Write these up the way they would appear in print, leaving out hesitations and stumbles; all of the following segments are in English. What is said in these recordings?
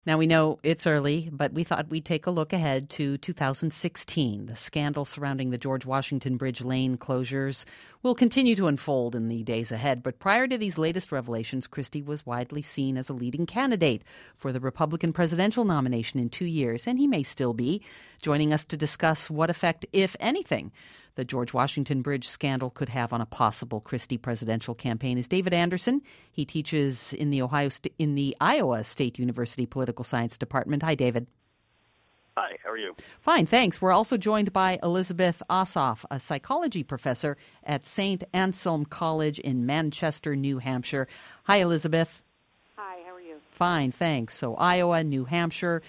Now, we know it's early, but we thought we'd take a look ahead to 2016. The scandal surrounding the George Washington Bridge lane closures will continue to unfold in the days ahead. But prior to these latest revelations, Christie was widely seen as a leading candidate for the Republican presidential nomination in 2 years, and he may still be. Joining us to discuss what effect, if anything, the George Washington Bridge scandal could have on a possible Christie presidential campaign is David Anderson. He teaches in the Iowa State University Political Science Department. Hi, David. Hi, how are you? Fine, thanks. We're also joined by Elizabeth Ossoff, a psychology professor at St. Anselm College in Manchester, New Hampshire. Hi, Elizabeth. Hi, how are you? Fine, thanks. So Iowa, New Hampshire,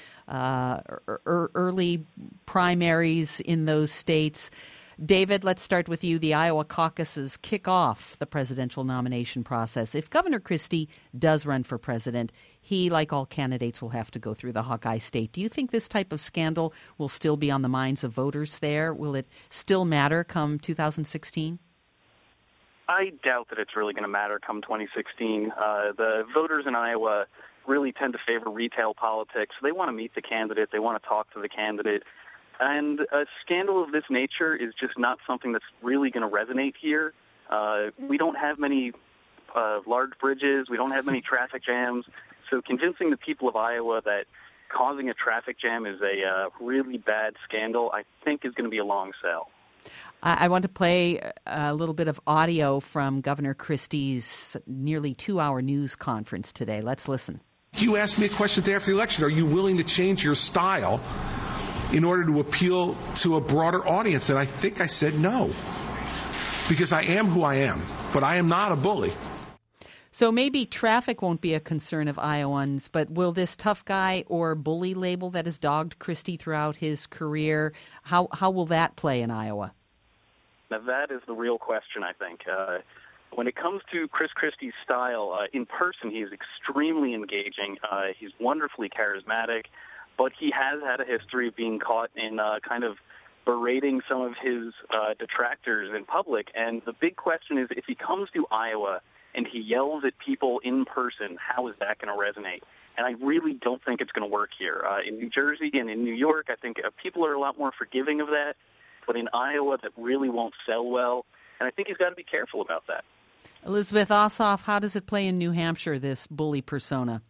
early primaries in those states. David, let's start with you. The Iowa caucuses kick off the presidential nomination process. If Governor Christie does run for president, he, like all candidates, will have to go through the Hawkeye State. Do you think this type of scandal will still be on the minds of voters there? Will it still matter come 2016? I doubt that it's really going to matter come 2016. The voters in Iowa really tend to favor retail politics. They want to meet the candidate. They want to talk to the candidate. And a scandal of this nature is just not something that's really going to resonate here. We don't have many large bridges. We don't have many traffic jams. So convincing the people of Iowa that causing a traffic jam is a really bad scandal, I think, is going to be a long sell. I want to play a little bit of audio from Governor Christie's nearly 2-hour news conference today. Let's listen. You asked me a question after the election. Are you willing to change your style in order to appeal to a broader audience? And I think I said no, because I am who I am, but I am not a bully. So maybe traffic won't be a concern of Iowans, but will this tough guy or bully label that has dogged Christie throughout his career, how will that play in Iowa? Now, that is the real question, I think. When it comes to Chris Christie's style, in person, he is extremely engaging. He's wonderfully charismatic. But he has had a history of being caught in kind of berating some of his detractors in public. And the big question is, if he comes to Iowa and he yells at people in person, how is that going to resonate? And I really don't think it's going to work here. In New Jersey and in New York, I think people are a lot more forgiving of that. But in Iowa, that really won't sell well. And I think he's got to be careful about that. Elizabeth Ossoff, how does it play in New Hampshire, this bully persona?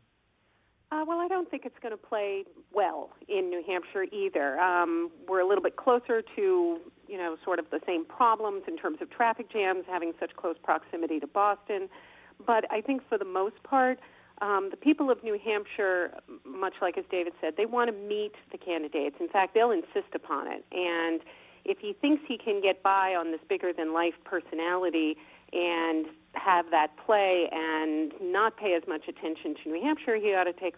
Well, I don't think it's going to play well in New Hampshire either. We're a little bit closer to, sort of the same problems in terms of traffic jams, having such close proximity to Boston. But I think for the most part, the people of New Hampshire, much like as David said, they want to meet the candidates. In fact, they'll insist upon it. And if he thinks he can get by on this bigger-than-life personality and have that play and not pay as much attention to New Hampshire, he ought to take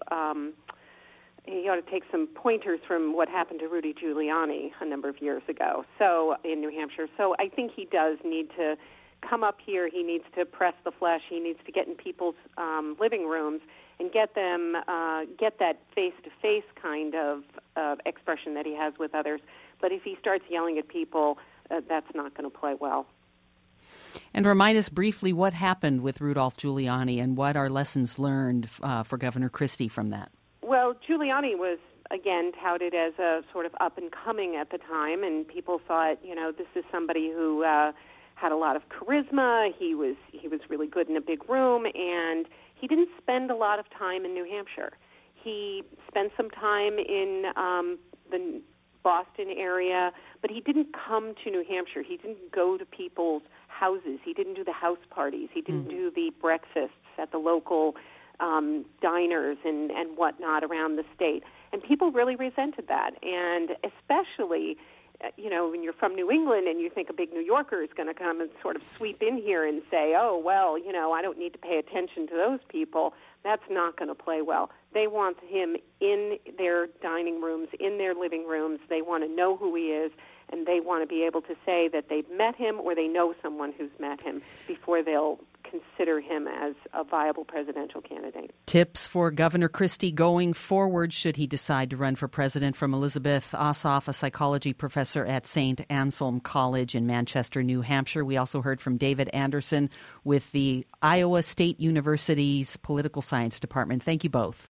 some pointers from what happened to Rudy Giuliani a number of years ago. So in New Hampshire, so I think he does need to come up here. He needs to press the flesh. He needs to get in people's living rooms and get that face-to-face kind of expression that he has with others. But if he starts yelling at people, that's not going to play well. And remind us briefly what happened with Rudolph Giuliani and what are lessons learned for Governor Christie from that. Well, Giuliani was, again, touted as a sort of up-and-coming at the time, and people thought, this is somebody who had a lot of charisma. He was really good in a big room, and he didn't spend a lot of time in New Hampshire. He spent some time in the Boston area, but he didn't come to New Hampshire. He didn't go to people's houses. He didn't do the house parties. He didn't do the breakfasts at the local diners and whatnot around the state. And people really resented that. And especially, when you're from New England and you think a big New Yorker is going to come and sort of sweep in here and say, oh, well, I don't need to pay attention to those people, that's not going to play well. They want him in their dining rooms, in their living rooms. They want to know who he is, and they want to be able to say that they've met him or they know someone who's met him before they'll consider him as a viable presidential candidate. Tips for Governor Christie going forward should he decide to run for president, from Elizabeth Ossoff, a psychology professor at St. Anselm College in Manchester, New Hampshire. We also heard from David Anderson with the Iowa State University's Political Science Department. Thank you both.